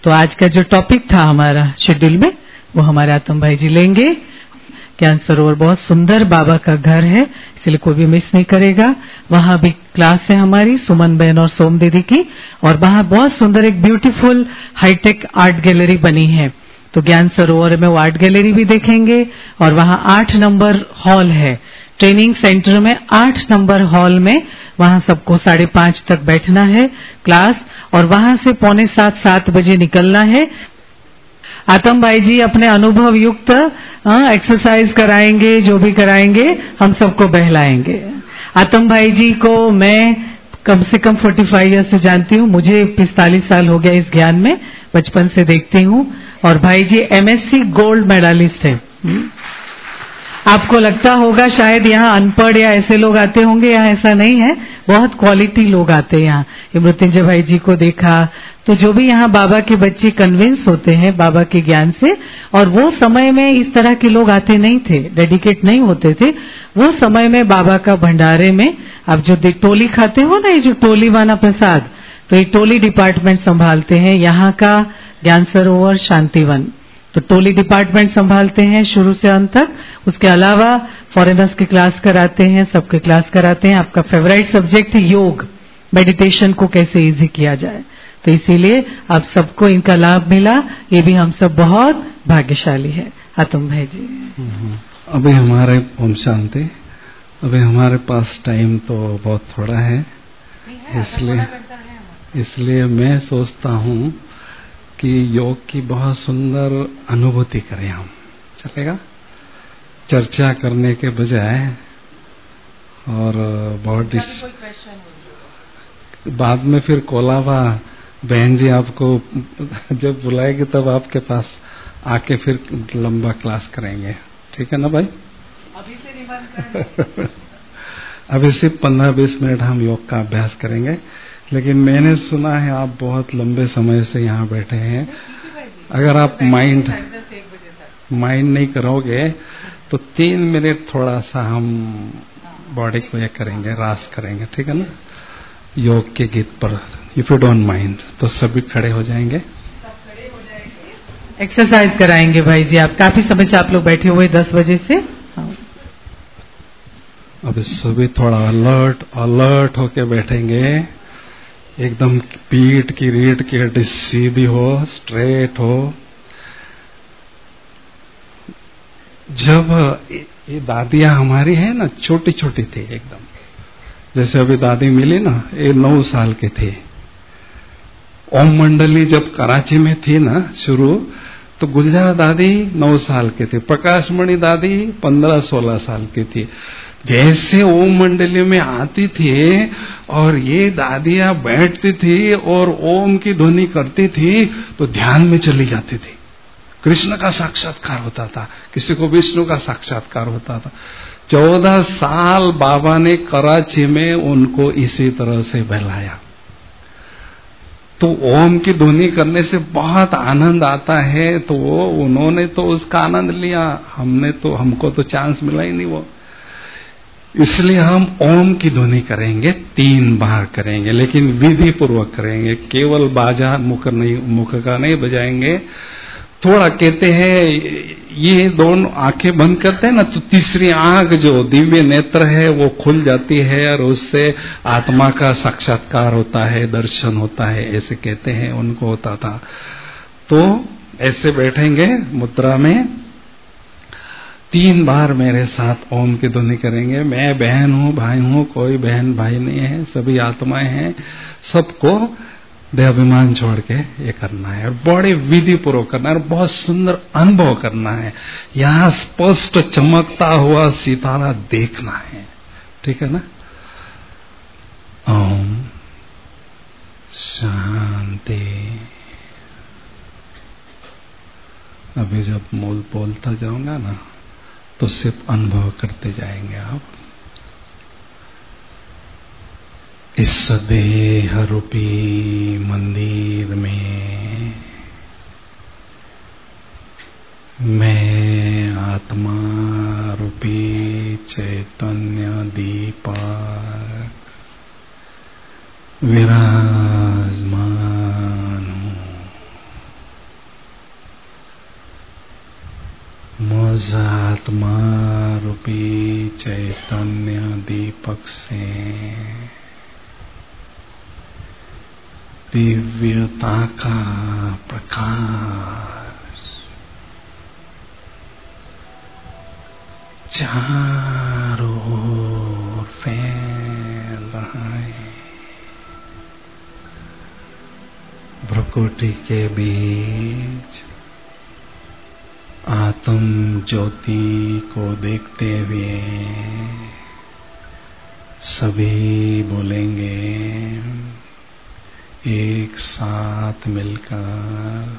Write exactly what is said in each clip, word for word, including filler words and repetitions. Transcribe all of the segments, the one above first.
तो आज का जो टॉपिक था हमारा शेड्यूल में वो हमारे आतम भाई जी लेंगे। ज्ञान सरोवर बहुत सुंदर बाबा का घर है, इसलिए कोई भी मिस नहीं करेगा। वहां भी क्लास है हमारी सुमन बहन और सोम दीदी की, और वहां बहुत सुंदर एक ब्यूटीफुल हाईटेक आर्ट गैलरी बनी है। तो ज्ञान सरोवर में वो आर्ट गैलरी भी देखेंगे। और वहां आठ नंबर हॉल है ट्रेनिंग सेंटर में, आठ नंबर हॉल में वहां सबको साढ़े पांच तक बैठना है क्लास, और वहां से पौने सात सात बजे निकलना है। आतम भाई जी अपने अनुभव युक्त एक्सरसाइज कराएंगे, जो भी कराएंगे हम सबको बहलाएंगे। आतम भाई जी को मैं कम से कम पैंतालीस ईयर से जानती हूँ, मुझे पैंतालीस साल हो गया इस ज्ञान में, बचपन से देखती हूँ। और भाई जी एमएससी गोल्ड मेडलिस्ट है। आपको लगता होगा शायद यहाँ अनपढ़ या ऐसे लोग आते होंगे, यहाँ ऐसा नहीं है, बहुत क्वालिटी लोग आते हैं यहाँ। ये मृत्युंजय भाई जी को देखा तो जो भी यहाँ बाबा के बच्चे कन्विंस होते हैं बाबा के ज्ञान से, और वो समय में इस तरह के लोग आते नहीं थे, डेडिकेट नहीं होते थे। वो समय में बाबा का भंडारे में आप जो टोली खाते हो ना, ये जो टोली वाला प्रसाद, तो ये टोली डिपार्टमेंट संभालते हैं यहाँ का ज्ञान सरोवर शांतिवन। तो टोली डिपार्टमेंट संभालते हैं शुरू से अंत तक। उसके अलावा फॉरेनर्स की क्लास कराते हैं, सबके क्लास कराते हैं। आपका फेवरेट सब्जेक्ट है योग, मेडिटेशन को कैसे इजी किया जाए, तो इसीलिए आप सबको इनका लाभ मिला। ये भी हम सब बहुत भाग्यशाली है। आतम भाई जी अभी हमारे ओम शांति, अभी हमारे पास टाइम तो बहुत थोड़ा है, इसलिए इसलिए मैं सोचता हूँ कि योग की बहुत सुंदर अनुभूति करें हम, चलेगा? चर्चा करने के बजाय, और बहुत इस बाद में फिर कोलाबा बहन जी आपको जब बुलाएगी तब आपके पास आके फिर लंबा क्लास करेंगे, ठीक है ना भाई? अभी से नहीं बंद अभी सिर्फ पंद्रह बीस मिनट हम योग का अभ्यास करेंगे। लेकिन मैंने सुना है आप बहुत लंबे समय से यहाँ बैठे हैं, अगर आप माइंड माइंड नहीं करोगे तो तीन मिनट थोड़ा सा हम बॉडी को ये करेंगे, रास करेंगे, ठीक है ना? योग के गीत पर, इफ यू डोंट माइंड, तो सभी खड़े हो जाएंगे, एक्सरसाइज कराएंगे भाई जी। आप काफी समय से आप लोग बैठे हुए दस बजे से। अब सभी थोड़ा अलर्ट अलर्ट होके बैठेंगे, एकदम पीठ की रीढ़ की हड्डी सीधी हो, स्ट्रेट हो। जब ये दादियां हमारी है ना, छोटी छोटी थी एकदम, जैसे अभी दादी मिली ना, ये नौ साल के थे। ओम मंडली जब कराची में थी ना शुरू, तो गुलजार दादी नौ साल के थे, प्रकाश मणि दादी पंद्रह सोलह साल की थी। जैसे ओम मंडली में आती थी और ये दादियां बैठती थी और ओम की ध्वनि करती थी तो ध्यान में चली जाती थी। कृष्ण का साक्षात्कार होता था, किसी को विष्णु का साक्षात्कार होता था। चौदह साल बाबा ने कराची में उनको इसी तरह से बहलाया। तो ओम की ध्वनि करने से बहुत आनंद आता है, तो वो उन्होंने तो उसका आनंद लिया, हमने तो हमको तो चांस मिला ही नहीं वो। इसलिए हम ओम की ध्वनि करेंगे, तीन बार करेंगे, लेकिन विधि पूर्वक करेंगे। केवल बाजा मुख नहीं, मुख का नहीं बजाएंगे। थोड़ा कहते हैं ये दोनों आंखें बंद करते हैं ना, तो तीसरी आंख जो दिव्य नेत्र है वो खुल जाती है और उससे आत्मा का साक्षात्कार होता है, दर्शन होता है, ऐसे कहते हैं उनको होता था। तो ऐसे बैठेंगे मुद्रा में, तीन बार मेरे साथ ओम की ध्वनि करेंगे। मैं बहन हूँ, भाई हूँ, कोई बहन भाई नहीं है, सभी आत्माएं हैं। सबको देहाभिमान छोड़ के ये करना है और बड़े विधि पूर्वक करना है और बहुत सुंदर अनुभव करना है। यहाँ स्पष्ट चमकता हुआ सितारा देखना है, ठीक है ना? ओम शांति। अभी जब मूल बोलता जाऊंगा ना, तो सिर्फ अनुभव करते जाएंगे आप। इस देह रूपी मंदिर में मैं आत्मा रूपी चैतन्य दीपक विराजमान हूँ। मुझ आत्मा रूपी चैतन्य दीपक से दिव्यता का प्रकाश चारों ओर फैल रहा है। भ्रुकुटी के बीच आत्म ज्योति को देखते हुए सभी बोलेंगे एक साथ मिलकर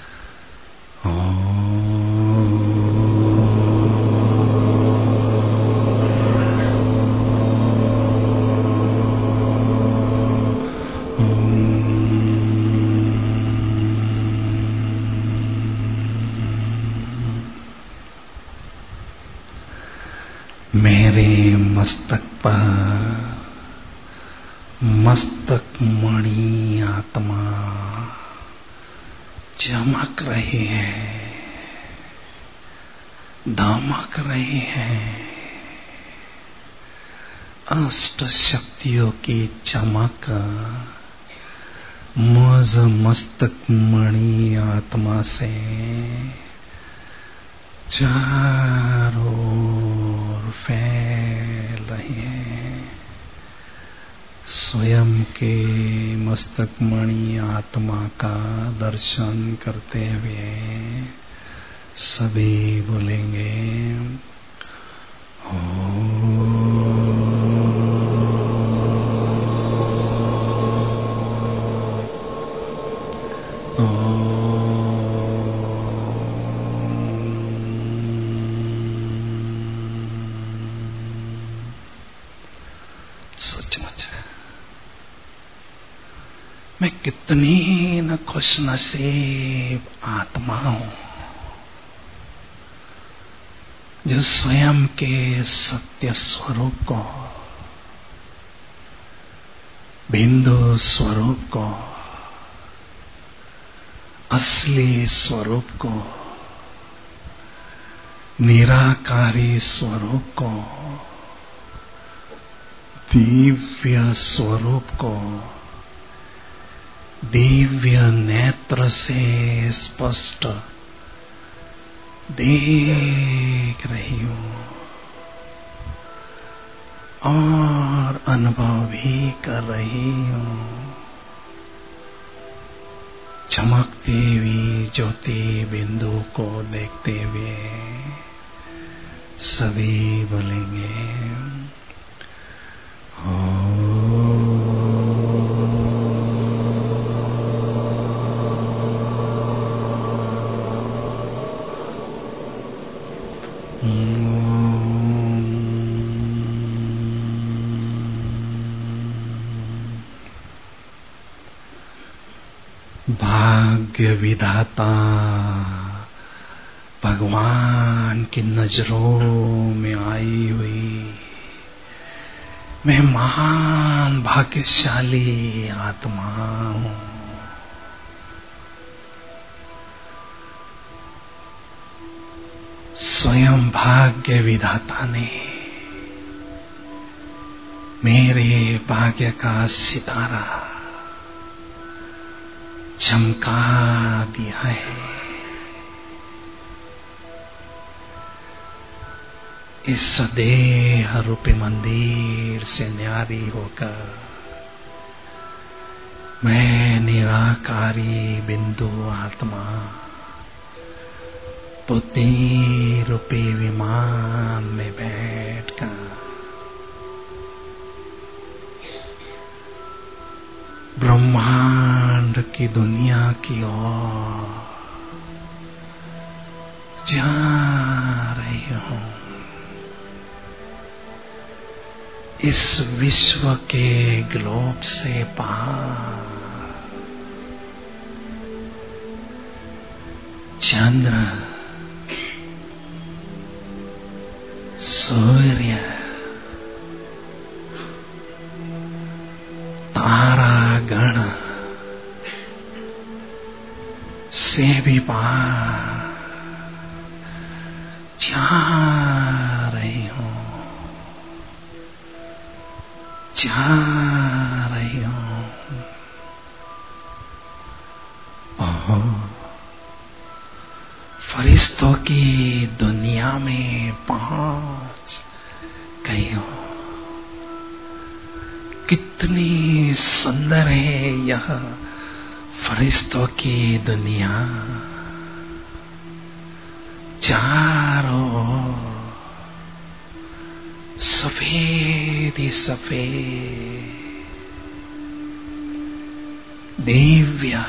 मेरे मस्तक पर मस्तक मणि आत्मा चमक रही है, दमक रही है। अष्ट शक्तियों की चमक मुझ मस्तक मणि आत्मा से चारों ओर फैल रही है। स्वयं के मस्तक मणि आत्मा का दर्शन करते हुए सभी बोलेंगे सचमुच मैं कितनी न खुशनसीब आत्मा हूं जो स्वयं के सत्य स्वरूप को, बिंदु स्वरूप को, असली स्वरूप को, निराकारी स्वरूप को, दिव्य स्वरूप को दिव्य नेत्र से स्पष्ट देख रही हूं और अनुभव भी कर रही हूं। चमकती हुई ज्योति बिंदु को देखते हुए सभी बोलेंगे भाग्य विधाता भगवान की नजरों में आई हुई मैं महान भाग्यशाली आत्मा हूं। स्वयं भाग्य विधाता ने मेरे भाग्य का सितारा चमका दिया है। इस देह रूपी मंदिर से न्यारी होकर मैं निराकारी बिंदु आत्मा बुद्धि रूपी विमान में बैठकर ब्रह्मांड की दुनिया की ओर जा रही हूं। इस विश्व के ग्लोब से पार चंद्र, सूर्य, तारागण से भी पार जा रही हूं, जा रही हूं। ओहो, फरिश्तों की दुनिया में पहुंच गई हूं। कितनी सुंदर है यह फरिश्तों की दुनिया। चारों सफेद ही सफेद दिव्य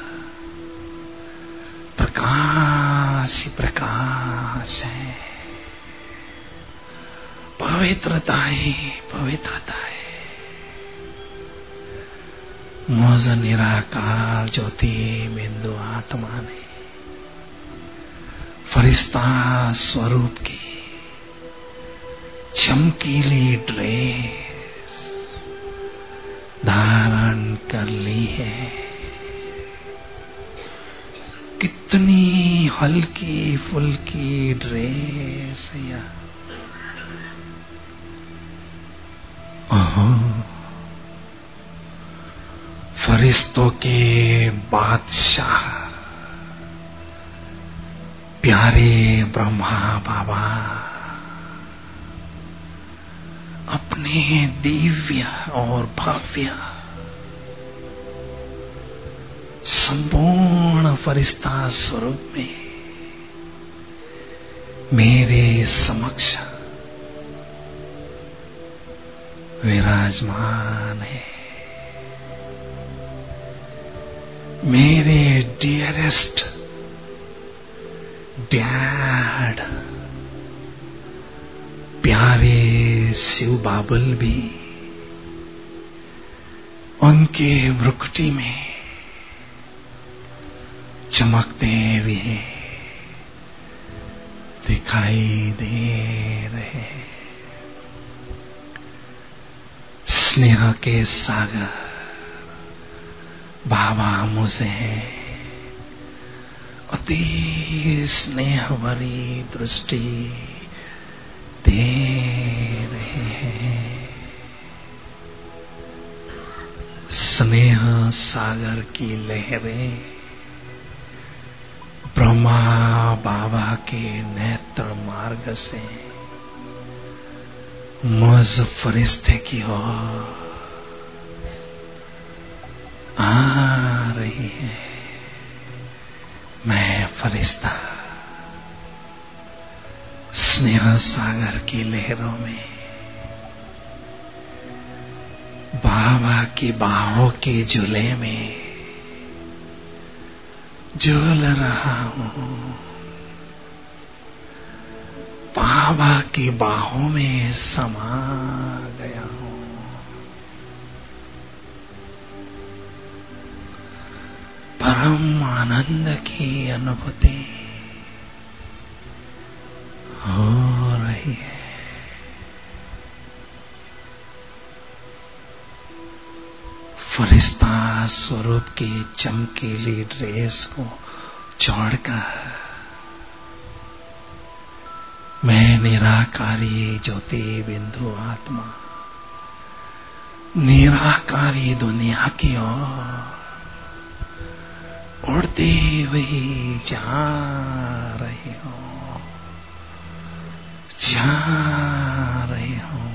प्रकाश ही प्रकाश है। पवित्रता ही पवित्रता है। मुझ निराकार ज्योति बिंदु आत्मा ने फरिश्ता स्वरूप की चमकीली ड्रेस धारण कर ली है। कितनी हल्की फुल्की ड्रेस है यह। ओहो, फरिश्तों के बादशाह प्यारे ब्रह्मा बाबा अपने दिव्य और भव्य संपूर्ण फरिश्ता स्वरूप में मेरे समक्ष विराजमान है। मेरे डियरेस्ट डैड प्यारे शिव बाबुल भी उनके भ्रुकुटी में चमकते हुए दिखाई दे रहे हैं। स्नेह के सागर बाबा मुझे अति स्नेह भरी दृष्टि दे रहे हैं। स्नेह सागर की लहरें ब्रह्मा बाबा के नेत्र मार्ग से मुझ फरिश्ते की ओर आ रही है। मैं फरिश्ता स्नेह सागर की लहरों में बाबा की बाहों के झूले में झूल रहा हूं। बाबा की बाहों में समा गया हूं। परम आनंद की अनुभूति हो रही है। फरिश्ता स्वरूप की चमकीली ड्रेस को छोड़कर मैं निराकारी ज्योति बिंदु आत्मा निराकारी दुनिया की ओर उड़ती हुई जा रही हूं, जा रही हूं।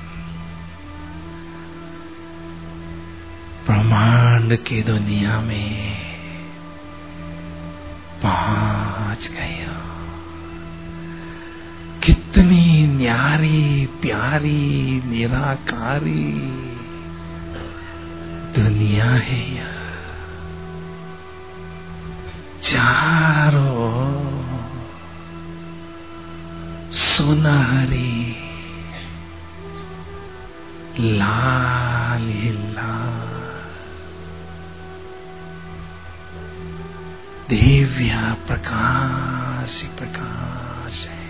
ब्रह्मांड की दुनिया में पहुंच गई हूं। कितनी न्यारी प्यारी निराकारी दुनिया है यह। चारों सुनहरी लाल ही लाल दिव्य प्रकाश ही प्रकाश है।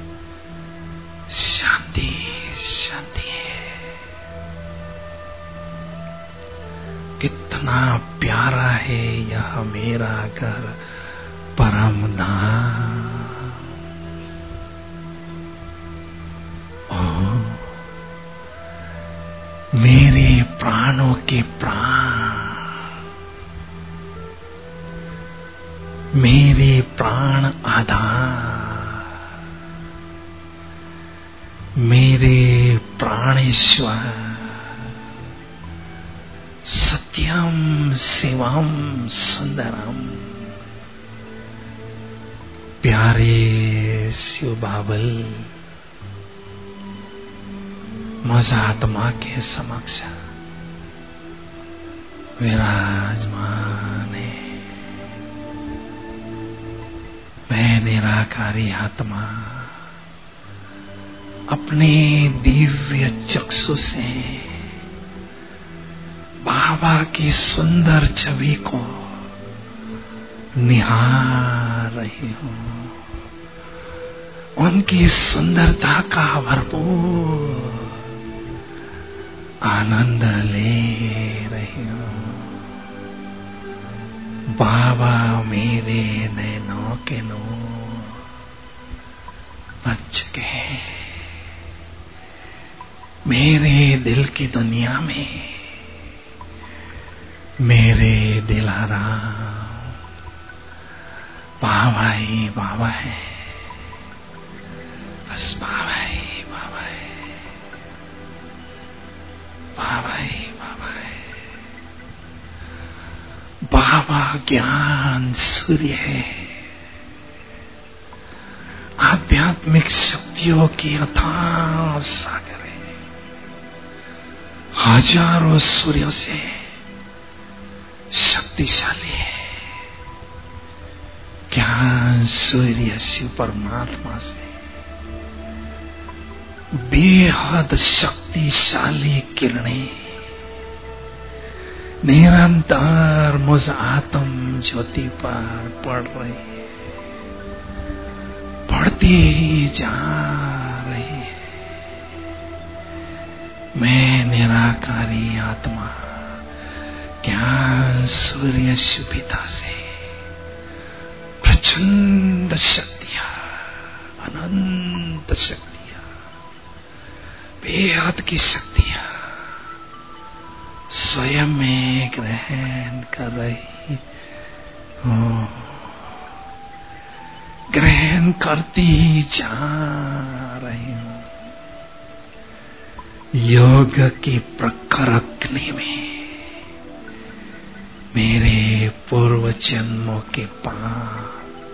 शांति शांति है। कितना प्यारा है यह मेरा घर परम धाम। के प्राण, मेरे प्राण आधार, मेरे प्राणेश्वर, सत्यम शिवम सुंदरम। प्यारे शिव बाबल, मुझ आत्मा के समक्ष विराजमान है। मैं निराकारी आत्मा अपने दिव्य चक्षु से बाबा की सुंदर छवि को निहार रही हूं, उनकी सुंदरता का भरपूर आनंद ले रही हूं। बाबा मेरे नैनों के नूर बन चुके हैं। मेरे दिल की दुनिया में मेरे दिलाराम बाबा ही बाबा है, बस बाबा ही बाबा है, बाबा ही बाबा है। बाबा ज्ञान सूर्य है, आध्यात्मिक शक्तियों की अथाह सागर है। हजारों सूर्यों से शक्तिशाली है। ज्ञान सूर्य शिव परमात्मा से बेहद शक्तिशाली किरणें निरंतर मुझ आत्म ज्योति पर पड़ रही है, पड़ती ही जा रही है। मैं निराकारी आत्मा ज्ञान सूर्य शिविता से प्रचंड शक्तियां, अनंत शक्तियां, बेहद की शक्तियां स्वयं में ग्रहण कर रही हूं, ग्रहण करती जा रही हूं। योग की प्रखर अग्नि में मेरे पूर्व जन्मों के पाप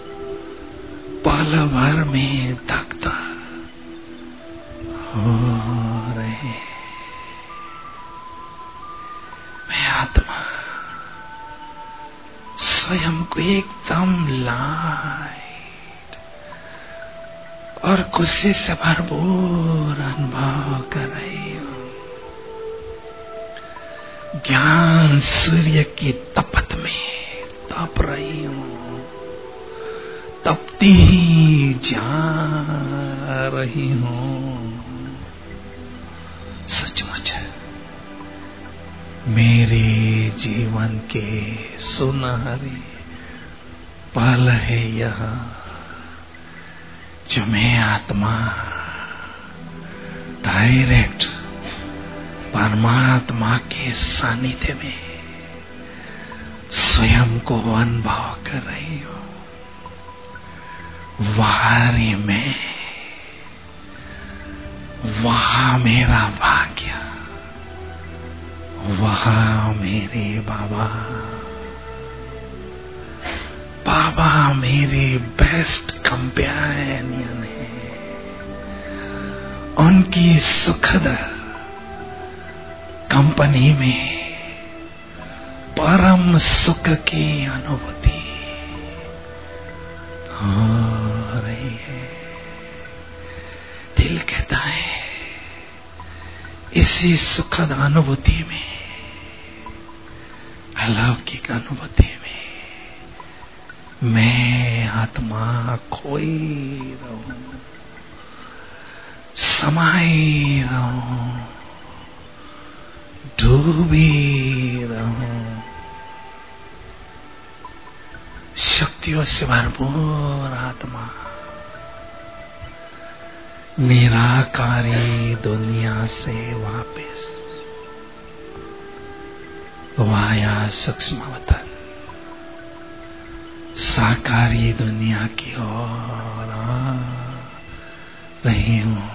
पल भर में दग्ध हो रहे। मैं आत्मा स्वयं को एकदम लाइट और खुशी से भरपूर अनुभव कर रही हूं। ज्ञान सूर्य की तपत में तप रही हूं, तपती ही जा रही हूं। सचमुच मेरे जीवन के सुनहरे पल है यह, जो मैं आत्मा डायरेक्ट परमात्मा के सानिध्य में स्वयं को अनुभव कर रही हूं। वारी में वहां मेरा भाग्य, वहां मेरे बाबा, बाबा मेरे बेस्ट कंपेनियन है। उनकी सुखद कंपनी में परम सुख की अनुभूति हो रही है। दिल कहता है इसी सुखद अनुभूति में, अलौकिक अनुभूति में मैं आत्मा खोई रहूं, समाई रहूं, डूबी रहूं। शक्तियों से भरपूर आत्मा निराकारी दुनिया से वापस वाया सूक्ष्मवतन साकारी दुनिया की ओर आ रही हूं,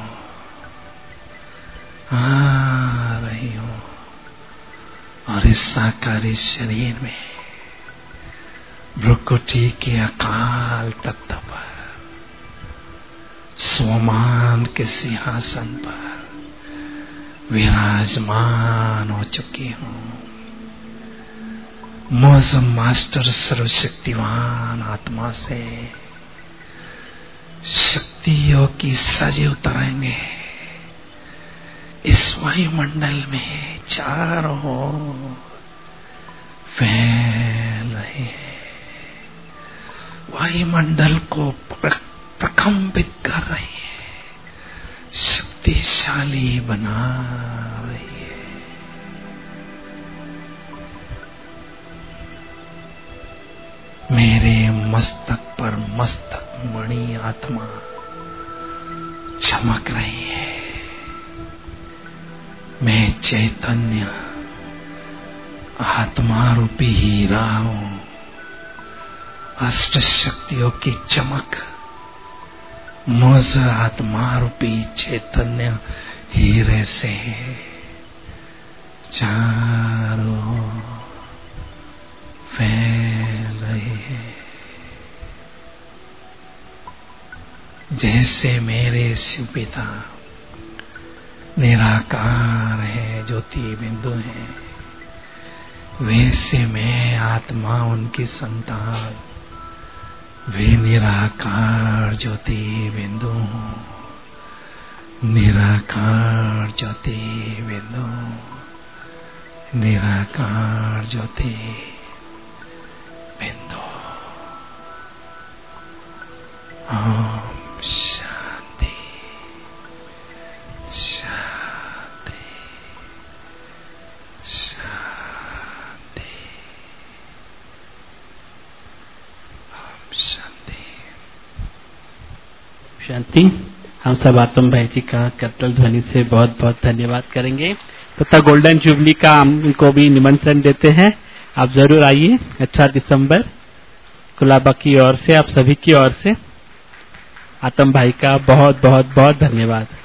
आ रही हूं। और इस साकारी शरीर में भ्रुकुटी के अकाल तख्त पर स्वमान के सिंहासन पर विराजमान हो चुकी हूं। मुझ मास्टर सर्वशक्तिवान आत्मा से शक्तियों की सजे उतरेंगे इस वायुमंडल में, चारों ओर फैल रहे हैं, वायुमंडल को प्रकंपित कर रही है, शक्तिशाली बना रही है। मेरे मस्तक पर मस्तक मणि आत्मा चमक रही है। मैं चैतन्य आत्मा रूपी हीरा हूं। अष्ट शक्तियों की चमक मुझ आत्मा रूपी चैतन्य हीरे से चारों फैल रही है। जैसे मेरे शिव पिता निराकार है, ज्योति बिंदु है, वैसे मैं आत्मा उनकी संतान वे निराकार ज्योति बिंदु हूं। निराकार ज्योति बिंदु, निराकार ज्योति बिंदु। ओम शांति शांति शांति। ओम शांति शांति। हम सब आत्म भाई जी का करतल ध्वनि से बहुत बहुत धन्यवाद करेंगे तथा तो गोल्डन जुबली का हम इनको भी निमंत्रण देते हैं। आप जरूर आइए। अठारह दिसंबर कुलाबा की ओर से, आप सभी की ओर से आत्म भाई का बहुत बहुत बहुत धन्यवाद।